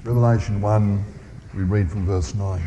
Revelation 1, we read from verse 9.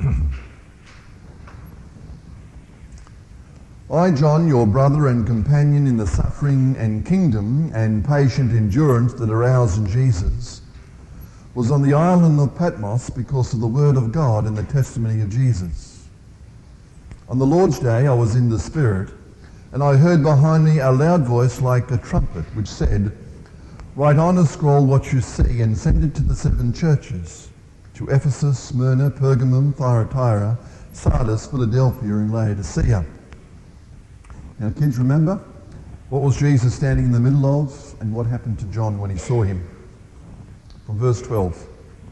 I, John, your brother and companion in the suffering and kingdom and patient endurance that are ours in Jesus, was on the island of Patmos because of the word of God and the testimony of Jesus. On the Lord's day I was in the Spirit, and I heard behind me a loud voice like a trumpet, which said, Write on a scroll what you see and send it to the 7 churches, to Ephesus, Smyrna, Pergamum, Thyatira, Sardis, Philadelphia, and Laodicea. Now, kids, remember what was Jesus standing in the middle of and what happened to John when he saw him? From verse 12.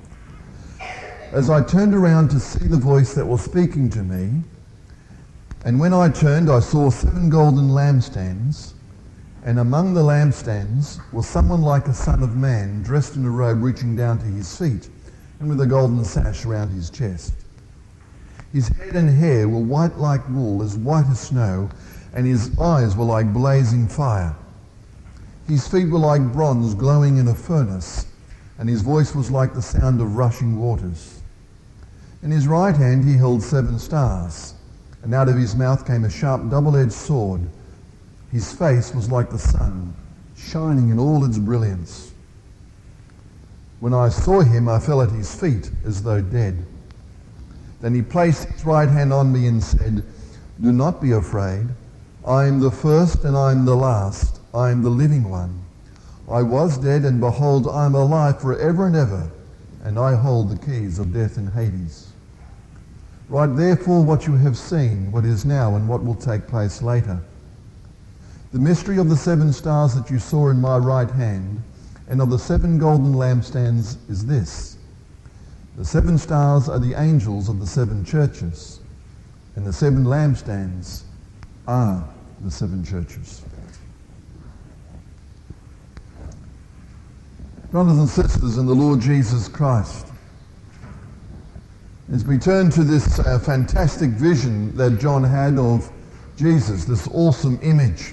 As I turned around to see the voice that was speaking to me, and when I turned, I saw 7 golden lampstands, and among the lampstands was someone like a son of man, dressed in a robe reaching down to his feet, and with a golden sash around his chest. His head and hair were white like wool, as white as snow, and his eyes were like blazing fire. His feet were like bronze glowing in a furnace, and his voice was like the sound of rushing waters. In his right hand he held 7 stars, and out of his mouth came a sharp double-edged sword. His face was like the sun, shining in all its brilliance. When I saw him, I fell at his feet as though dead. Then he placed his right hand on me and said, Do not be afraid. I am the first and I am the last. I am the living one. I was dead, and behold, I am alive forever and ever, and I hold the keys of death and Hades. Write therefore what you have seen, what is now, and what will take place later. The mystery of the 7 stars that you saw in my right hand and of the 7 golden lampstands is this. The 7 stars are the angels of the 7 churches, and the 7 lampstands are the 7 churches. Brothers and sisters in the Lord Jesus Christ, as we turn to this fantastic vision that John had of Jesus, this awesome image,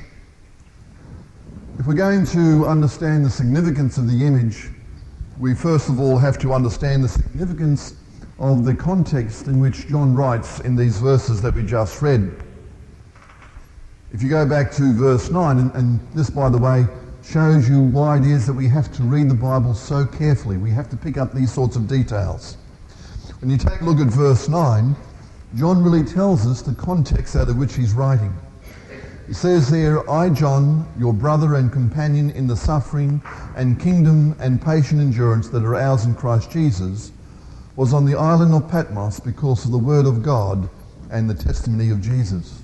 if we're going to understand the significance of the image, we first of all have to understand the significance of the context in which John writes in these verses that we just read. If you go back to verse 9, and this, by the way, shows you why it is that we have to read the Bible so carefully. We have to pick up these sorts of details. When you take a look at verse 9, John really tells us the context out of which he's writing. He says there, I, John, your brother and companion in the suffering and kingdom and patient endurance that are ours in Christ Jesus, was on the island of Patmos because of the word of God and the testimony of Jesus.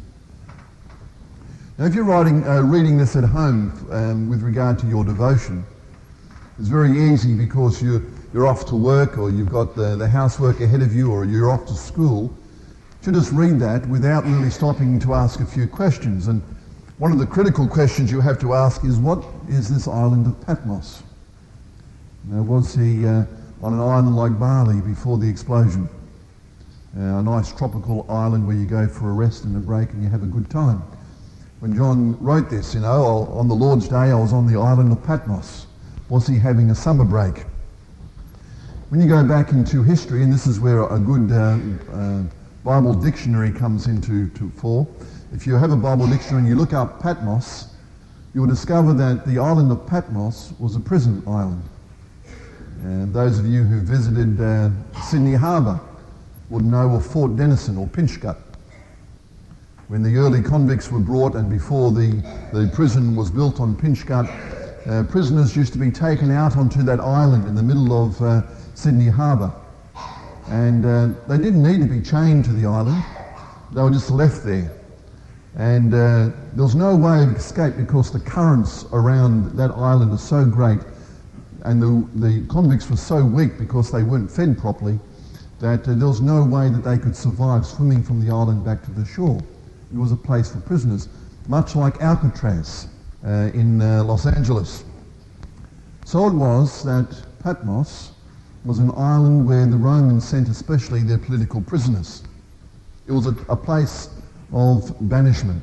Now, if you're reading this at home with regard to your devotion, it's very easy because you're off to work, or you've got the housework ahead of you, or you're off to school, to just read that without really stopping to ask a few questions. And one of the critical questions you have to ask is, what is this island of Patmos? Now, was he on an island like Bali before the explosion? A nice tropical island where you go for a rest and a break and you have a good time. When John wrote this, on the Lord's day I was on the island of Patmos. Was he having a summer break? When you go back into history, and this is where a good Bible dictionary comes into fore. If you have a Bible dictionary and you look up Patmos, you'll discover that the island of Patmos was a prison island. And those of you who visited Sydney Harbour would know of Fort Denison or Pinchgut. When the early convicts were brought, and before the prison was built on Pinchgut, prisoners used to be taken out onto that island in the middle of Sydney Harbour. And they didn't need to be chained to the island. They were just left there. And there was no way of escape because the currents around that island are so great, and the convicts were so weak because they weren't fed properly, that there was no way that they could survive swimming from the island back to the shore. It was a place for prisoners, much like Alcatraz in Los Angeles. So it was that Patmos was an island where the Romans sent especially their political prisoners. It was a place of banishment.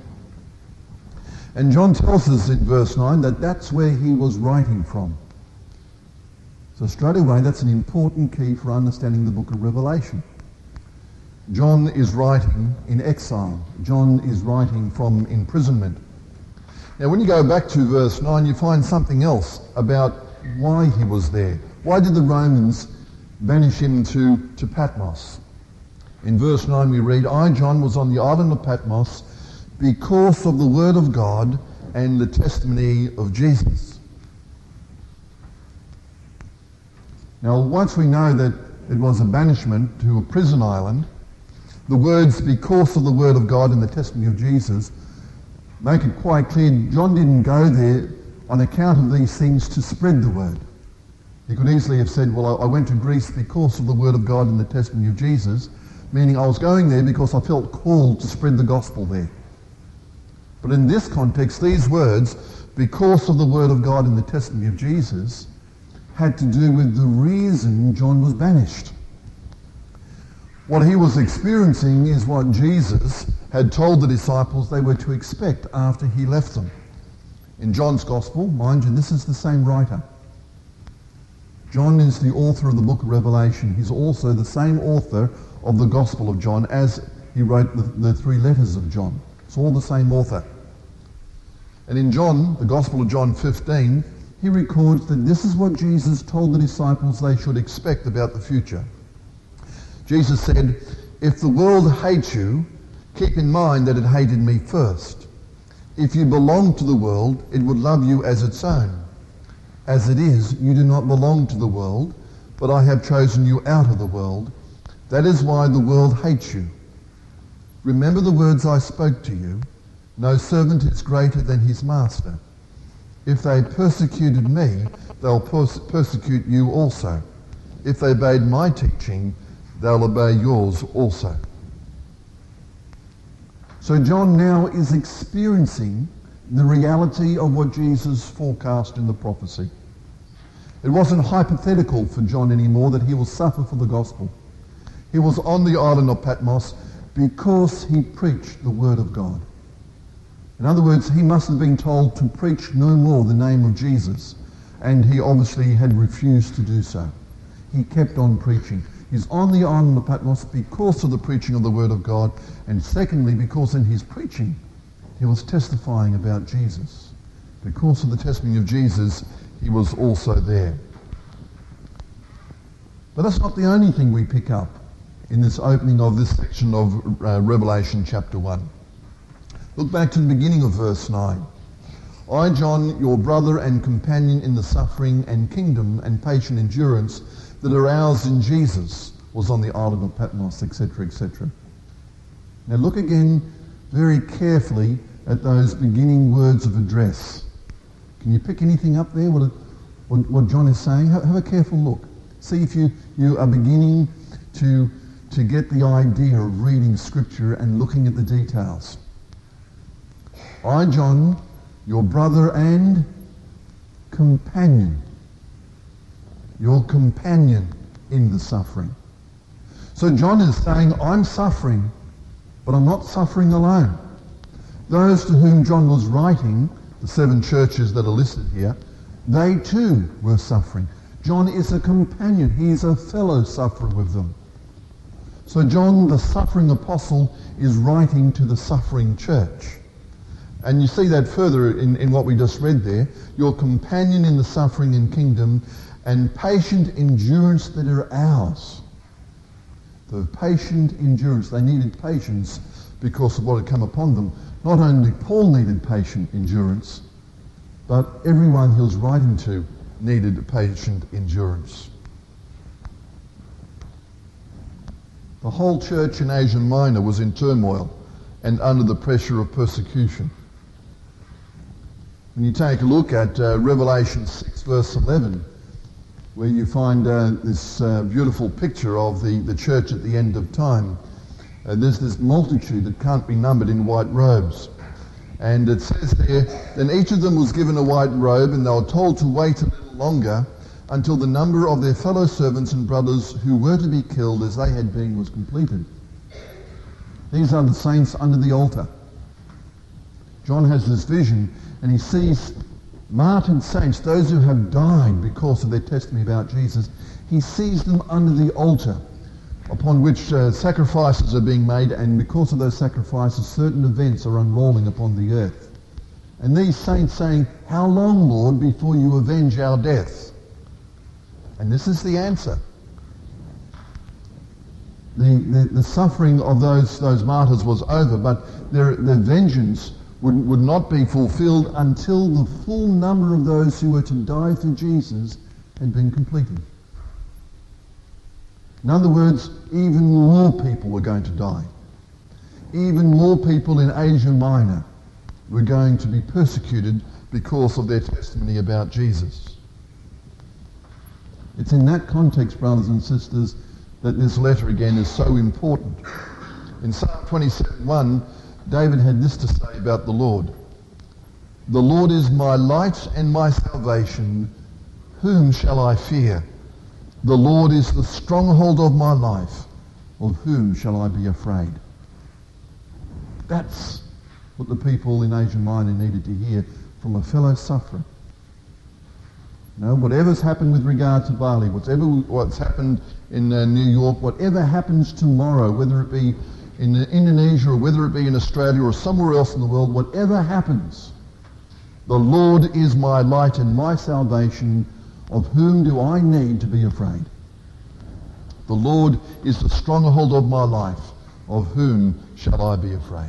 And John tells us in verse 9 that that's where he was writing from. So straight away, that's an important key for understanding the book of Revelation. John is writing in exile. John is writing from imprisonment. Now, when you go back to verse 9, you find something else about why he was there. Why did the Romans banish him to Patmos? In verse 9 we read, I, John, was on the island of Patmos because of the word of God and the testimony of Jesus. Now, once we know that it was a banishment to a prison island, the words because of the word of God and the testimony of Jesus make it quite clear John didn't go there on account of these things to spread the word. He could easily have said, well, I went to Greece because of the word of God and the testimony of Jesus, meaning I was going there because I felt called to spread the gospel there. But in this context, these words, because of the word of God and the testimony of Jesus, had to do with the reason John was banished. What he was experiencing is what Jesus had told the disciples they were to expect after he left them. In John's Gospel, mind you, this is the same writer. John is the author of the book of Revelation. He's also the same author of the Gospel of John as he wrote the 3 letters of John. It's all the same author. And in John, the Gospel of John 15, he records that this is what Jesus told the disciples they should expect about the future. Jesus said, if the world hates you, keep in mind that it hated me first. If you belong to the world, it would love you as its own. As it is, you do not belong to the world, but I have chosen you out of the world. That is why the world hates you. Remember the words I spoke to you. No servant is greater than his master. If they persecuted me, they'll persecute you also. If they obeyed my teaching, they'll obey yours also. So John now is experiencing the reality of what Jesus forecast in the prophecy. It wasn't hypothetical for John anymore that he will suffer for the gospel. He was on the island of Patmos because he preached the word of God. In other words, he must have been told to preach no more the name of Jesus, and he obviously had refused to do so. He kept on preaching. He's on the island of Patmos because of the preaching of the word of God, and secondly, because in his preaching, he was testifying about Jesus. Because of the testimony of Jesus, he was also there. But that's not the only thing we pick up in this opening of this section of Revelation chapter 1. Look back to the beginning of verse 9. I, John, your brother and companion in the suffering and kingdom and patient endurance that are ours in Jesus, was on the island of Patmos, etc., etc. Now look again very carefully at those beginning words of address. Can you pick anything up there, what John is saying? Have a careful look. See if you are beginning to get the idea of reading Scripture and looking at the details. I, John, your brother and companion. Your companion in the suffering. So John is saying, I'm suffering, but I'm not suffering alone. Those to whom John was writing, the 7 churches that are listed here, they too were suffering. John is a companion. He is a fellow sufferer with them. So John, the suffering apostle, is writing to the suffering church. And you see that further in what we just read there. Your companion in the suffering and kingdom and patient endurance that are ours. The patient endurance. They needed patience because of what had come upon them. Not only Paul needed patient endurance, but everyone he was writing to needed patient endurance. The whole church in Asia Minor was in turmoil and under the pressure of persecution. When you take a look at Revelation 6 verse 11, where you find this beautiful picture of the church at the end of time, there's this multitude that can't be numbered in white robes. And it says there, then each of them was given a white robe, and they were told to wait a little longer until the number of their fellow servants and brothers who were to be killed as they had been was completed. These are the saints under the altar. John has this vision, and he sees martyred saints, those who have died because of their testimony about Jesus, he sees them under the altar upon which sacrifices are being made, and because of those sacrifices certain events are unrolling upon the earth. And these saints saying, "How long, Lord, before you avenge our death?" And this is the answer. The suffering of those martyrs was over, but their vengeance would not be fulfilled until the full number of those who were to die for Jesus had been completed. In other words, even more people were going to die. Even more people in Asia Minor were going to be persecuted because of their testimony about Jesus. It's in that context, brothers and sisters, that this letter again is so important. In Psalm 27:1, David had this to say about the Lord. "The Lord is my light and my salvation. Whom shall I fear? The Lord is the stronghold of my life. Of whom shall I be afraid?" That's what the people in Asia Minor needed to hear from a fellow sufferer. No, whatever's happened with regard to Bali, what's happened in New York, whatever happens tomorrow, whether it be in Indonesia or whether it be in Australia or somewhere else in the world, whatever happens, the Lord is my light and my salvation. Of whom do I need to be afraid? The Lord is the stronghold of my life. Of whom shall I be afraid?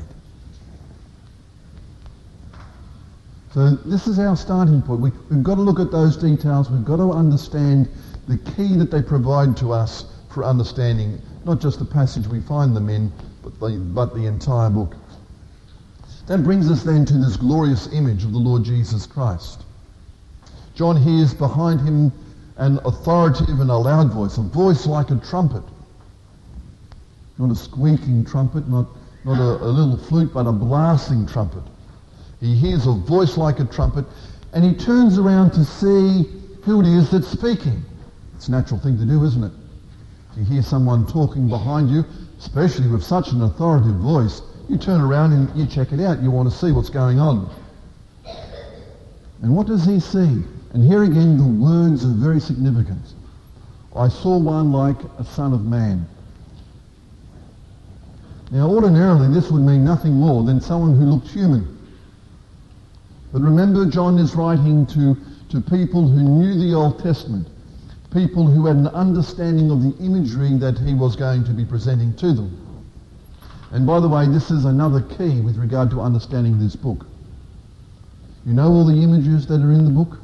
So this is our starting point. We've got to look at those details. We've got to understand the key that they provide to us for understanding not just the passage we find them in, but the entire book. That brings us then to this glorious image of the Lord Jesus Christ. John hears behind him an authoritative and a loud voice, a voice like a trumpet. Not a squeaking trumpet, not a little flute, but a blasting trumpet. He hears a voice like a trumpet, and he turns around to see who it is that's speaking. It's a natural thing to do, isn't it? If you hear someone talking behind you, especially with such an authoritative voice, you turn around and you check it out. You want to see what's going on. And what does he see? And here again, the words are very significant. "I saw one like a son of man." Now, ordinarily, this would mean nothing more than someone who looked human. But remember, John is writing to people who knew the Old Testament, people who had an understanding of the imagery that he was going to be presenting to them. And by the way, this is another key with regard to understanding this book. You know all the images that are in the book?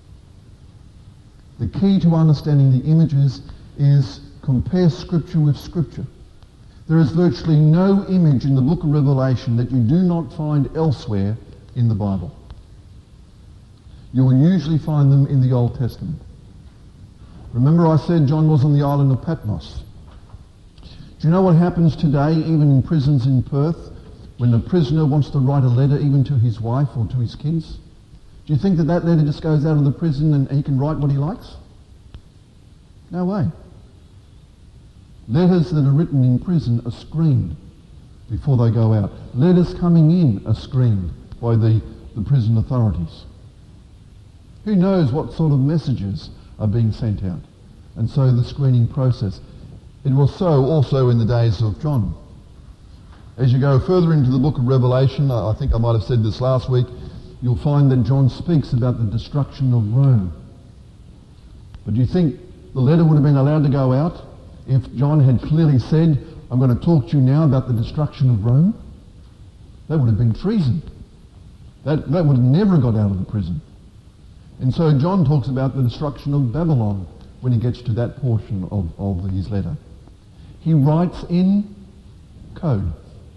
The key to understanding the images is compare Scripture with Scripture. There is virtually no image in the book of Revelation that you do not find elsewhere in the Bible. You will usually find them in the Old Testament. Remember I said John was on the island of Patmos. Do you know what happens today, even in prisons in Perth, when a prisoner wants to write a letter even to his wife or to his kids? Do you think that letter just goes out of the prison and he can write what he likes? No way. Letters that are written in prison are screened before they go out. Letters coming in are screened by the prison authorities. Who knows what sort of messages are being sent out? And so the screening process. It was so also in the days of John. As you go further into the book of Revelation, I think I might have said this last week, you'll find that John speaks about the destruction of Rome. But do you think the letter would have been allowed to go out if John had clearly said, "I'm going to talk to you now about the destruction of Rome"? That would have been treason. That would have never got out of the prison. And so John talks about the destruction of Babylon when he gets to that portion of his letter. He writes in code.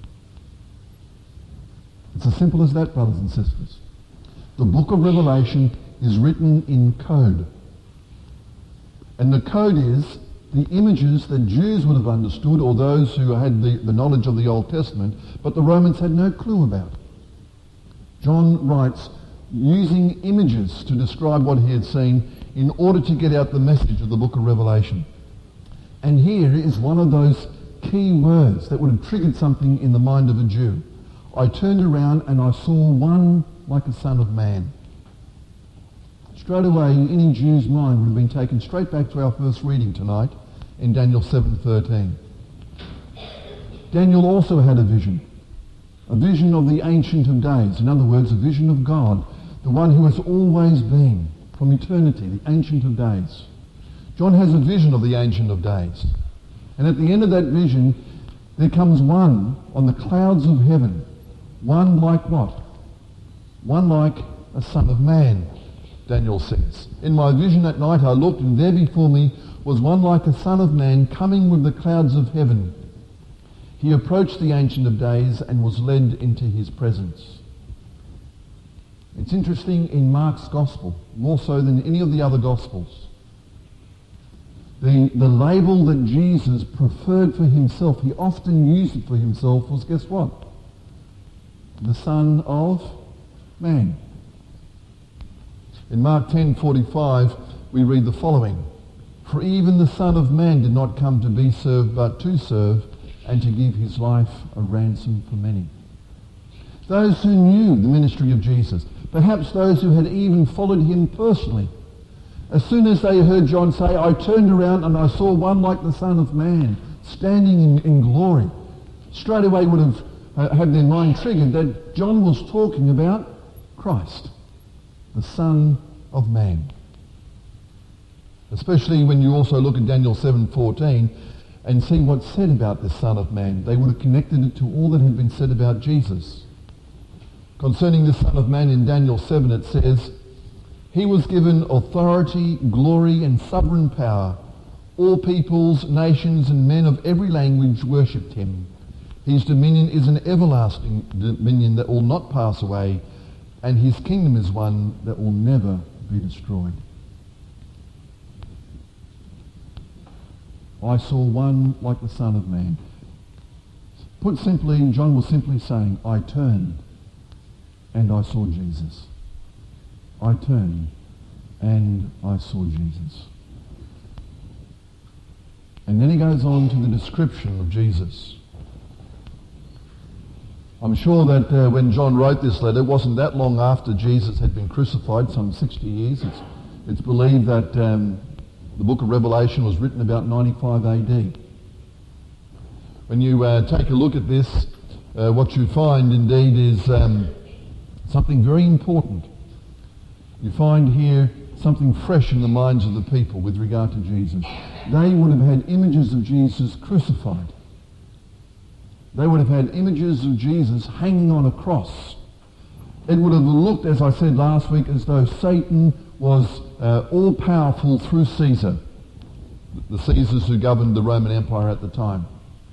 It's as simple as that, brothers and sisters. The book of Revelation is written in code. And the code is the images that Jews would have understood, or those who had the knowledge of the Old Testament, but the Romans had no clue about. John writes using images to describe what he had seen in order to get out the message of the book of Revelation. And here is one of those key words that would have triggered something in the mind of a Jew. "I turned around and I saw one like a son of man." straight away any Jew's mind would have been taken straight back to our first reading tonight in Daniel 7:13. Daniel also had a vision of the Ancient of Days. In other words, a vision of God, the one who has always been from eternity, the Ancient of Days. John has a vision of the Ancient of Days. And at the end of that vision, there comes one on the clouds of heaven. One like what? One like a son of man, Daniel says. In my vision at night I looked, and there before me was one like a son of man coming with the clouds of heaven. He approached the Ancient of Days and was led into his presence. It's interesting in Mark's Gospel, more so than any of the other Gospels, the label that Jesus preferred for himself, he often used it for himself, was, guess what? The Son of Man. In Mark 10:45, we read the following: "For even the Son of Man did not come to be served, but to serve, and to give his life a ransom for many." Those who knew the ministry of Jesus, perhaps those who had even followed him personally, as soon as they heard John say, "I turned around and I saw one like the Son of Man standing in glory," straight away would have had their mind triggered that John was talking about Christ, the Son of Man. Especially when you also look at Daniel 7:14 and see what's said about this Son of Man. They would have connected it to all that had been said about Jesus. Concerning the Son of Man in Daniel 7 it says, "He was given authority, glory and sovereign power. All peoples, nations and men of every language worshipped him. His dominion is an everlasting dominion that will not pass away, and his kingdom is one that will never be destroyed." I saw one like the Son of Man. Put simply, John was simply saying, I turned and I saw Jesus. I turned and I saw Jesus. And then he goes on to the description of Jesus. I'm sure that when John wrote this letter, it wasn't that long after Jesus had been crucified, some 60 years. It's believed that the book of Revelation was written about 95 AD. When you take a look at this, what you find indeed is something very important. You find here something fresh in the minds of the people with regard to Jesus. They would have had images of Jesus crucified. They would have had images of Jesus hanging on a cross. It would have looked, as I said last week, as though Satan was all-powerful through Caesar, the Caesars who governed the Roman Empire at the time.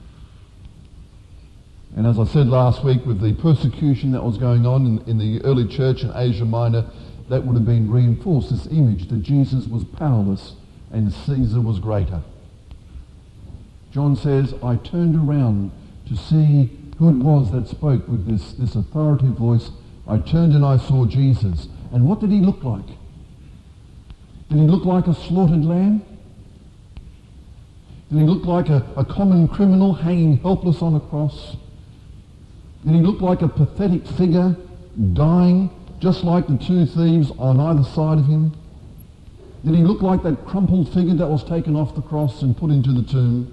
And as I said last week, with the persecution that was going on in the early church in Asia Minor, that would have been reinforced, this image that Jesus was powerless and Caesar was greater. John says, I turned around to see who it was that spoke with this authoritative voice. I turned and I saw Jesus. And what did he look like? Did he look like a slaughtered lamb? Did he look like a common criminal hanging helpless on a cross? Did he look like a pathetic figure dying, just like the two thieves on either side of him? Did he look like that crumpled figure that was taken off the cross and put into the tomb?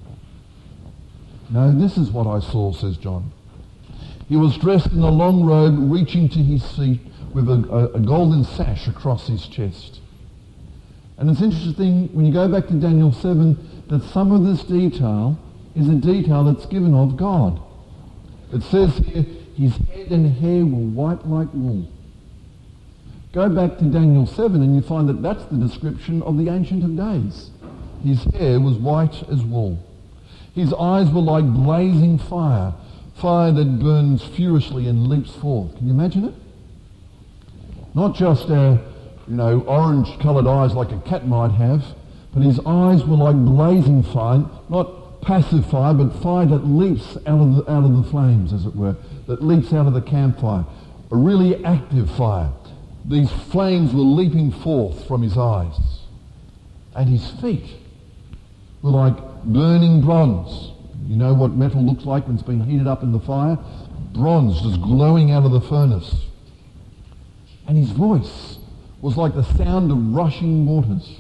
No, this is what I saw, says John. He was dressed in a long robe reaching to his feet with a golden sash across his chest. And it's interesting when you go back to Daniel 7 that some of this detail is a detail that's given of God. It says here, his head and hair were white like wool. Go back to Daniel 7 and you find that that's the description of the Ancient of Days. His hair was white as wool. His eyes were like blazing fire, fire that burns furiously and leaps forth. Can you imagine it? Not just, orange-coloured eyes like a cat might have, but his eyes were like blazing fire, not passive fire, but fire that leaps out of the flames, as it were, that leaps out of the campfire. A really active fire. These flames were leaping forth from his eyes. And his feet were like burning bronze. You know what metal looks like when it's been heated up in the fire? Bronze just glowing out of the furnace. And his voice was like the sound of rushing waters.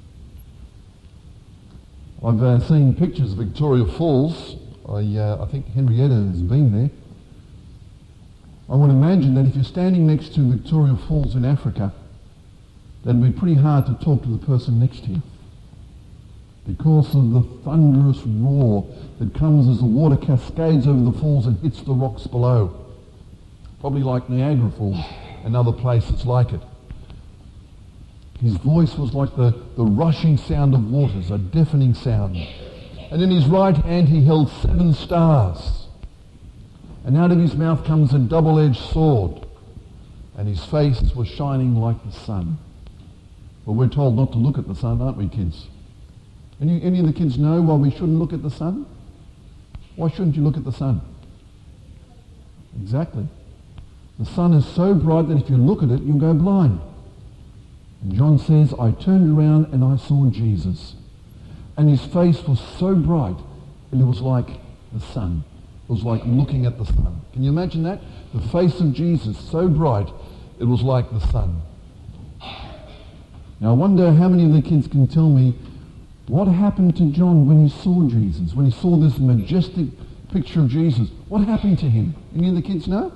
I've seen pictures of Victoria Falls. I think Henrietta has been there. I would imagine that if you're standing next to Victoria Falls in Africa, that'd be pretty hard to talk to the person next to you because of the thunderous roar that comes as the water cascades over the falls and hits the rocks below. Probably like Niagara Falls and other places like it. His voice was like the rushing sound of waters, a deafening sound. And in his right hand he held 7 stars. And out of his mouth comes a double-edged sword. And his face was shining like the sun. Well, we're told not to look at the sun, aren't we, kids? Any of the kids know why we shouldn't look at the sun? Why shouldn't you look at the sun? Exactly. The sun is so bright that if you look at it, you'll go blind. And John says, I turned around and I saw Jesus. And his face was so bright, and it was like the sun. It was like looking at the sun. Can you imagine that? The face of Jesus, so bright, it was like the sun. Now I wonder how many of the kids can tell me what happened to John when he saw Jesus, when he saw this majestic picture of Jesus. What happened to him? Any of the kids know?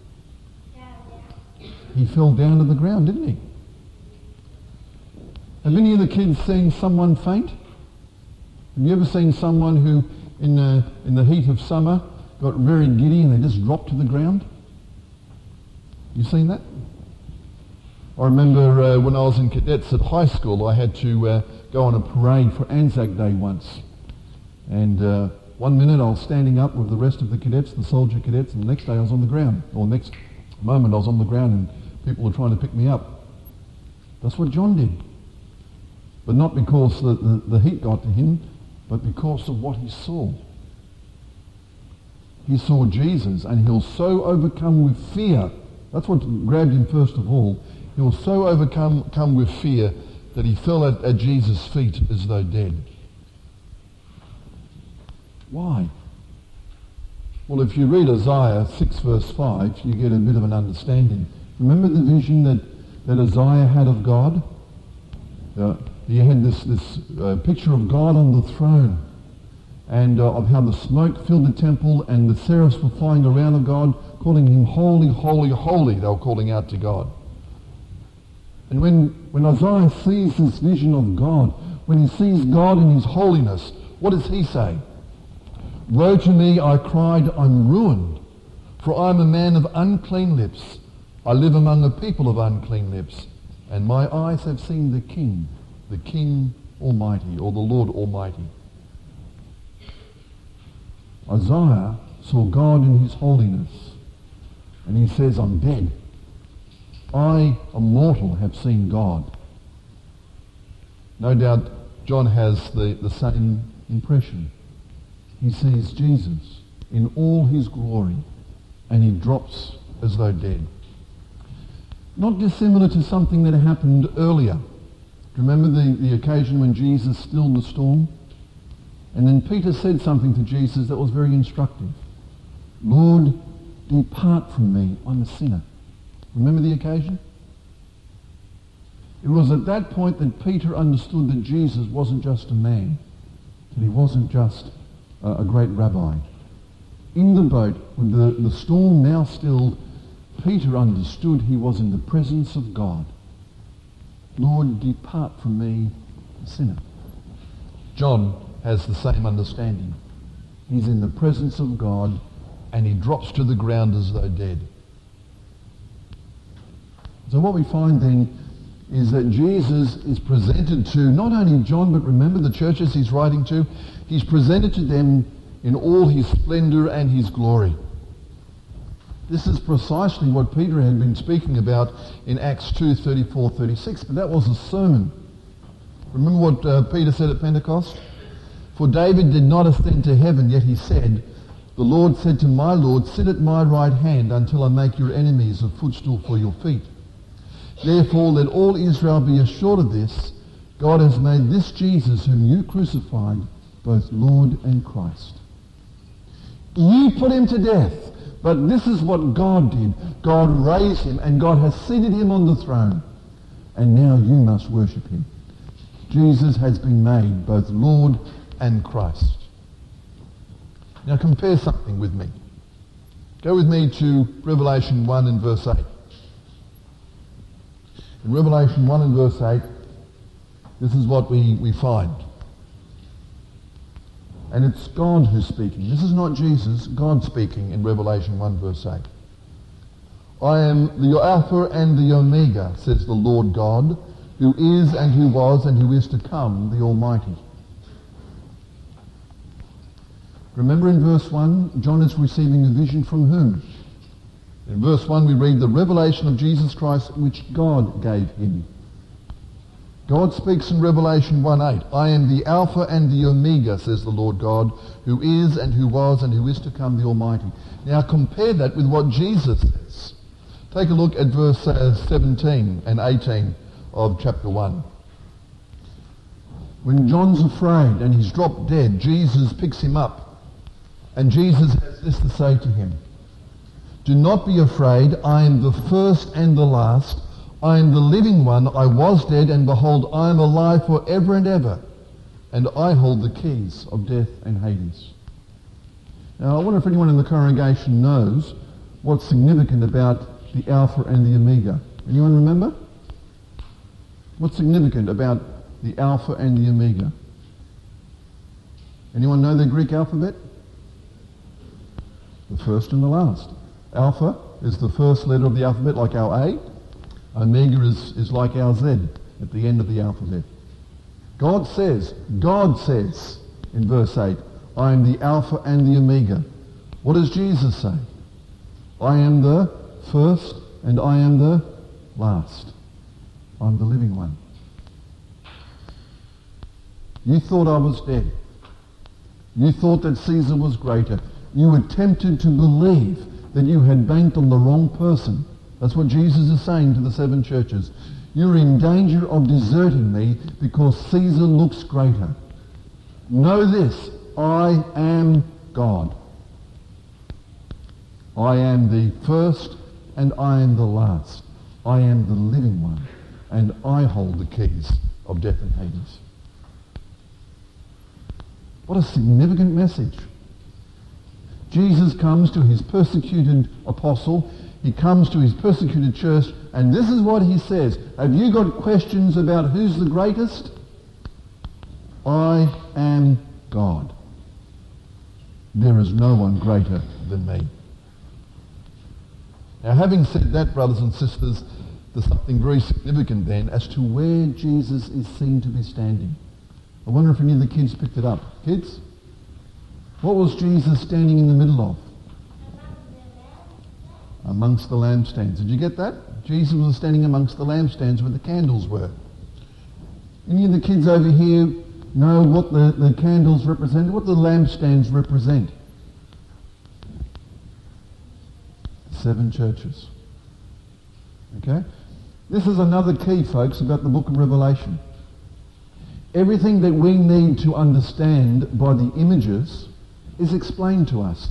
He fell down to the ground, didn't he? Have any of the kids seen someone faint? Have you ever seen someone who, in the heat of summer, got very giddy and they just dropped to the ground? You seen that? I remember when I was in cadets at high school, I had to go on a parade for Anzac Day once. And one minute I was standing up with the rest of the cadets, the soldier cadets, and the next day I was on the ground. Or next moment I was on the ground and people were trying to pick me up. That's what John did. But not because the heat got to him, but because of what he saw. He saw Jesus and he was so overcome with fear. That's what grabbed him first of all. He was so overcome with fear that he fell at Jesus' feet as though dead. Why? Well, if you read Isaiah 6 verse 5, you get a bit of an understanding. Remember the vision that Isaiah had of God? He had this picture of God on the throne, and of how the smoke filled the temple and the seraphs were flying around of God, calling him holy, holy, holy. They were calling out to God. And when Isaiah sees this vision of God, when he sees God in his holiness, what does he say? Woe to me, I cried, I'm ruined, for I am a man of unclean lips. I live among a people of unclean lips, and my eyes have seen the King Almighty, or the Lord Almighty. Isaiah saw God in his holiness, and he says, I'm dead. I, a mortal, have seen God. No doubt John has the same impression. He sees Jesus in all his glory, and he drops as though dead. Not dissimilar to something that happened earlier. Do you remember the occasion when Jesus stilled the storm? And then Peter said something to Jesus that was very instructive. Lord, depart from me, I'm a sinner. Remember the occasion? It was at that point that Peter understood that Jesus wasn't just a man, that he wasn't just a great rabbi. In the boat, with the storm now stilled, Peter understood he was in the presence of God. Lord, depart from me, a sinner. John has the same understanding. He's in the presence of God and he drops to the ground as though dead. So what we find then is that Jesus is presented to not only John, but remember the churches he's writing to, he's presented to them in all his splendor and his glory. This is precisely what Peter had been speaking about in Acts 2, 34, 36, but that was a sermon. Remember what Peter said at Pentecost? For David did not ascend to heaven, yet he said, the Lord said to my Lord, sit at my right hand until I make your enemies a footstool for your feet. Therefore let all Israel be assured of this, God has made this Jesus whom you crucified both Lord and Christ. You put him to death, but this is what God did. God raised him and God has seated him on the throne. and now you must worship him. Jesus has been made both Lord and Christ. Now compare something with me. Go with me to Revelation 1 and verse 8. In Revelation 1 and verse 8, this is what we find. And it's God who's speaking. This is not Jesus, God speaking in Revelation 1 verse 8. I am the Alpha and the Omega, says the Lord God, who is and who was and who is to come, the Almighty. Remember in verse 1, John is receiving a vision from whom? In verse 1 we read the revelation of Jesus Christ which God gave him. God speaks in Revelation 1:8, I am the Alpha and the Omega, says the Lord God, who is and who was and who is to come, the Almighty. Now compare that with what Jesus says. Take a look at verse 17 and 18 of chapter 1. When John's afraid and he's dropped dead, Jesus picks him up. And Jesus has this to say to him. Do not be afraid, I am the first and the last. I am the living one. I was dead, and behold, I am alive forever and ever. And I hold the keys of death and Hades. Now, I wonder if anyone in the congregation knows what's significant about the Alpha and the Omega. Anyone remember? What's significant about the Alpha and the Omega? Anyone know the Greek alphabet? The first and the last. Alpha is the first letter of the alphabet, like our A. Omega is like our Z at the end of the alphabet. God says in verse 8, I am the Alpha and the Omega. What does Jesus say? I am the first and I am the last. I'm the living one. You thought I was dead. You thought that Caesar was greater. You were tempted to believe that you had banked on the wrong person. That's what Jesus is saying to the 7 churches. You're in danger of deserting me because Caesar looks greater. Know this, I am God. I am the first and I am the last. I am the living one, and I hold the keys of death and Hades. What a significant message. Jesus comes to his persecuted apostle, he comes to his persecuted church, and this is what he says. Have you got questions about who's the greatest? I am God. There is no one greater than me. Now, having said that, brothers and sisters, there's something very significant then as to where Jesus is seen to be standing. I wonder if any of the kids picked it up. Kids? What was Jesus standing in the middle of? Amongst the lampstands. Did you get that? Jesus was standing amongst the lampstands where the candles were. Any of the kids over here know what the candles represent? What the lampstands represent? 7 churches. Okay? This is another key, folks, about the book of Revelation. Everything that we need to understand by the images is explained to us.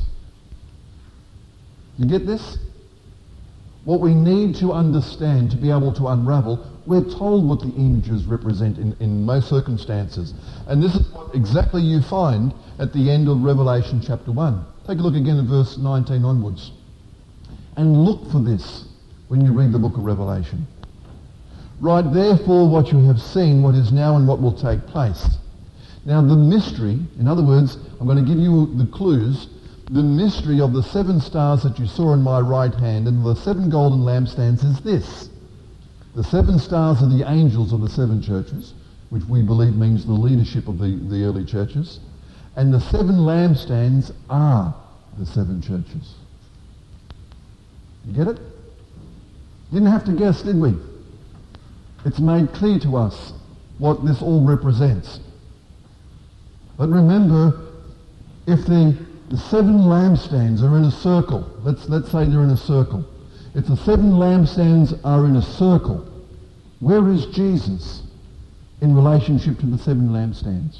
You get this? What we need to understand to be able to unravel, we're told what the images represent in most circumstances. And this is what exactly you find at the end of Revelation chapter 1. Take a look again at verse 19 onwards. And look for this when you read the book of Revelation. Write therefore what you have seen, what is now and what will take place. Now the mystery, in other words, I'm going to give you the clues. The mystery of the 7 stars that you saw in my right hand and the 7 golden lampstands is this. The 7 stars are the angels of the 7 churches, which we believe means the leadership of the early churches. And the 7 lampstands are the 7 churches. You get it? Didn't have to guess, did we? It's made clear to us what this all represents. But remember, if the 7 lampstands are in a circle, let's say they're in a circle. If the 7 lampstands are in a circle, where is Jesus in relationship to the 7 lampstands?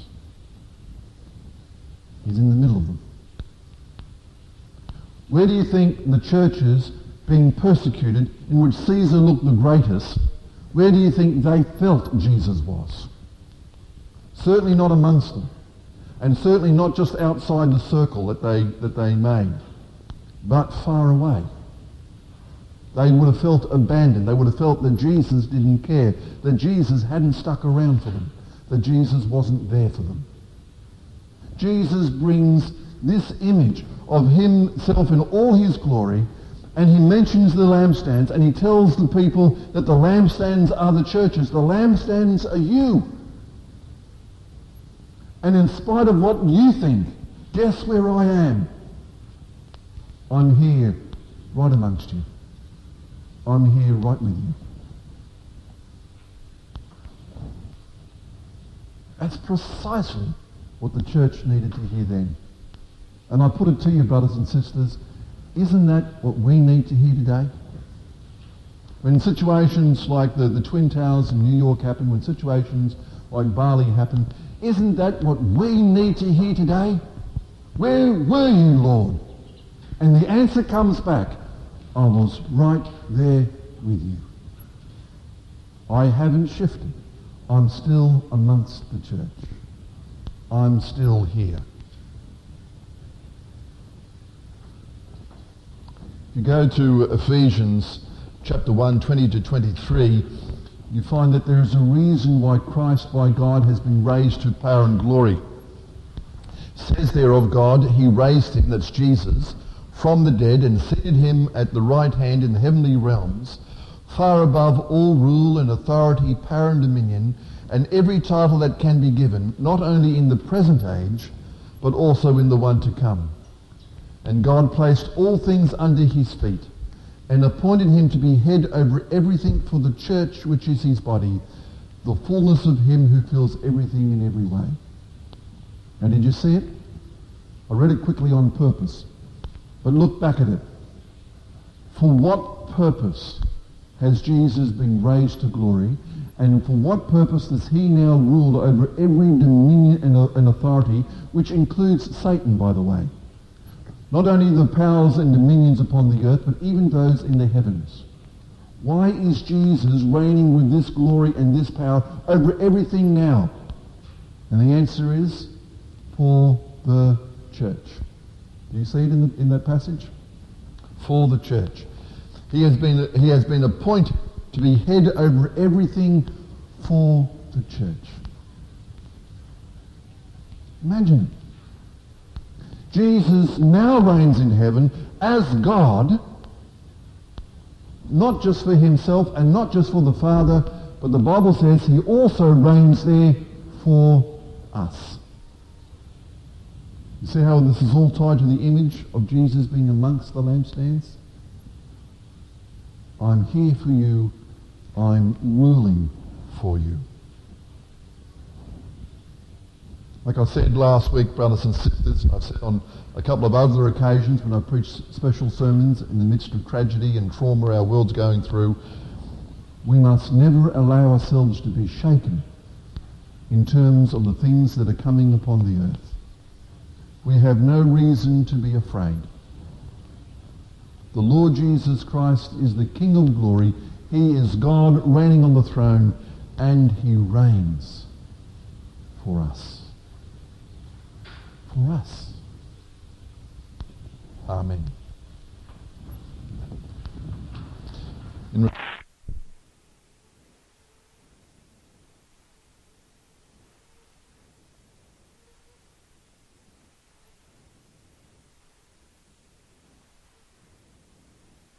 He's in the middle of them. Where do you think the churches being persecuted, in which Caesar looked the greatest, Where do you think they felt Jesus was? Certainly not amongst them. And certainly not just outside the circle that they made, but far away. They would have felt abandoned. They would have felt that Jesus didn't care, that Jesus hadn't stuck around for them, that Jesus wasn't there for them. Jesus brings this image of himself in all his glory, and he mentions the lampstands, and he tells the people that the lampstands are the churches. The lampstands are you. And in spite of what you think, guess where I am? I'm here, right amongst you. I'm here right with you. That's precisely what the church needed to hear then. And I put it to you, brothers and sisters, isn't that what we need to hear today? When situations like the Twin Towers in New York happen, when situations like Bali happen, isn't that what we need to hear today? Where were you, Lord? And the answer comes back, I was right there with you. I haven't shifted. I'm still amongst the church. I'm still here. If you go to Ephesians chapter 1, 20 to 23, you find that there is a reason why Christ, by God, has been raised to power and glory. It says there of God, he raised him, that's Jesus, from the dead and seated him at the right hand in the heavenly realms, far above all rule and authority, power and dominion, and every title that can be given, not only in the present age, but also in the one to come. And God placed all things under his feet, and appointed him to be head over everything for the church, which is his body, the fullness of him who fills everything in every way. Now, did you see it? I read it quickly on purpose. But look back at it. For what purpose has Jesus been raised to glory? And for what purpose does he now rule over every dominion and authority, which includes Satan, by the way? Not only the powers and dominions upon the earth, but even those in the heavens. Why is Jesus reigning with this glory and this power over everything now? And the answer is, for the church. Do you see it in that passage? For the church. He has been appointed to be head over everything for the church. Imagine it. Jesus now reigns in heaven as God, not just for himself and not just for the Father, but the Bible says he also reigns there for us. You see how this is all tied to the image of Jesus being amongst the lampstands? I'm here for you. I'm ruling for you. Like I said last week, brothers and sisters, and I've said on a couple of other occasions when I've preached special sermons in the midst of tragedy and trauma our world's going through, we must never allow ourselves to be shaken in terms of the things that are coming upon the earth. We have no reason to be afraid. The Lord Jesus Christ is the King of glory. He is God reigning on the throne, and he reigns for us. For us. Amen.